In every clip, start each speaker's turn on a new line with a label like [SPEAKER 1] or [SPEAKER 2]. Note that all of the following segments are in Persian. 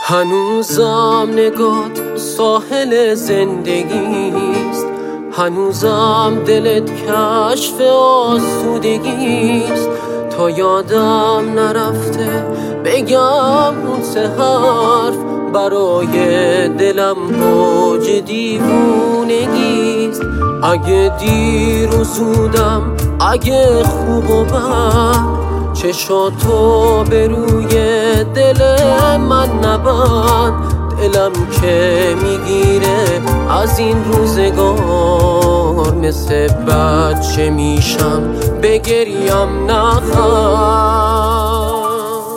[SPEAKER 1] هنوزم نگات ساحل زندگیست، هنوزم دلت کشف آسودگیست. تا یادم نرفته بگم اون سه حرف برای دلم موج دیوونگیست. اگه دیر و زودم، اگه خوب و بد، چشاتو به روی دل من نبند. دلم که میگیره از این روزگار، مثل بچه میشم بگریم نخند.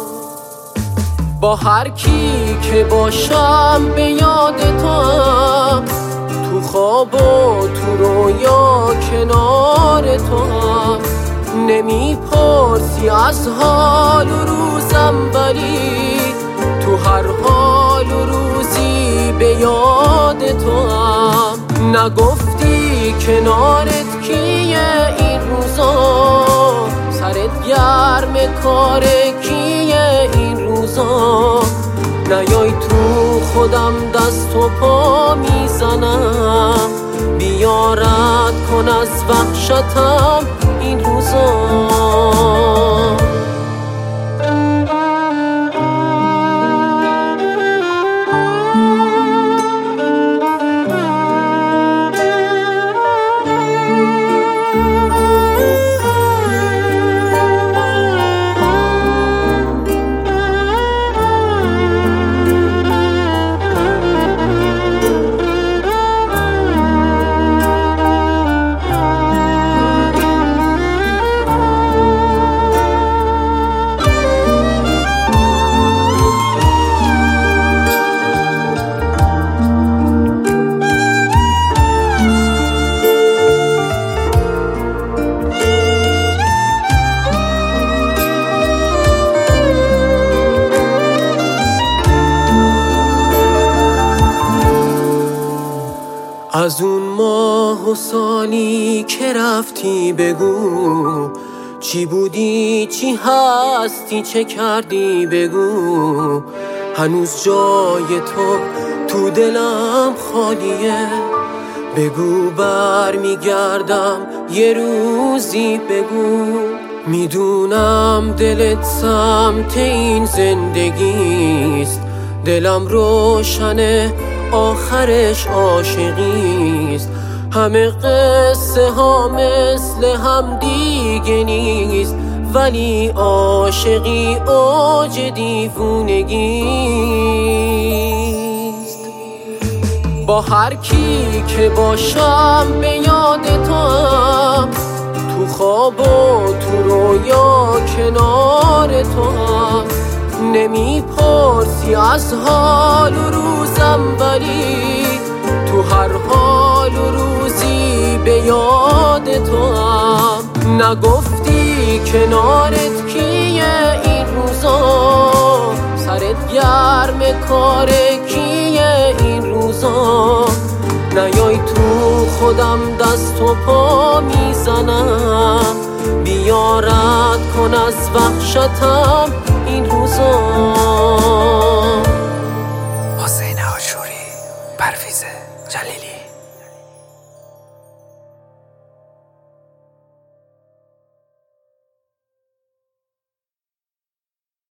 [SPEAKER 1] با هر کی که باشم به یاد تو هم، تو خواب و تو رویا کنار تو هم. نمیپرسی از حال و روزم، ولی تو هر حال و روزی به یاد تو هم. نگفتی کنارت کیه این روزا، سرت گرم کار کیه این روزا. نیای تو خودم دست و پا میزنم، بیا رد کن از وحشتم این روزا. از اون ماه و سالی که رفتی بگو، چی بودی چی هستی چه کردی بگو. هنوز جای تو دلم خالیه، بگو برمیگردم یه روزی بگو. میدونم دلت سمت این زندگیست، دلم روشنه آخرش عاشقیست. همه قصه ها مثل هم دیگه نیست، ولی عاشقی اوج دیوونگیست. با هر کی که باشم به یاد تو هم، تو خواب و تو رویا کنار تو هم. نمیپرسی از حال و روزم، ولی تو هر حال و روزی به یاد تو هم. نگفتی کنارت کیه این روزا، سرت گرم کار کیه این روزا. نیای تو خودم دست و پا میزنم، بیا رد کن از وحشتم این روزا.